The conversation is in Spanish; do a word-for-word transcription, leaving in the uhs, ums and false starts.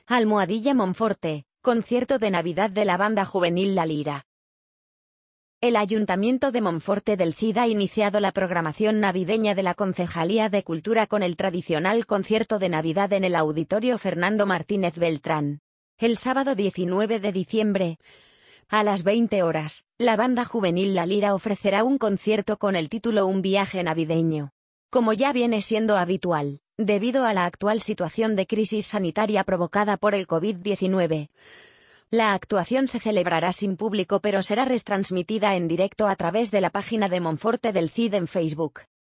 Almohadilla Monforte, concierto de Navidad de la banda juvenil La Lira. El Ayuntamiento de Monforte del Cid ha iniciado la programación navideña de la Concejalía de Cultura con el tradicional concierto de Navidad en el Auditorio Fernando Martínez Beltrán. El sábado diecinueve de diciembre, a las veinte horas, la banda juvenil La Lira ofrecerá un concierto con el título Un viaje navideño. Como ya viene siendo habitual, debido a la actual situación de crisis sanitaria provocada por el COVID diecinueve, la actuación se celebrará sin público pero será retransmitida en directo a través de la página de Monforte del Cid en Facebook.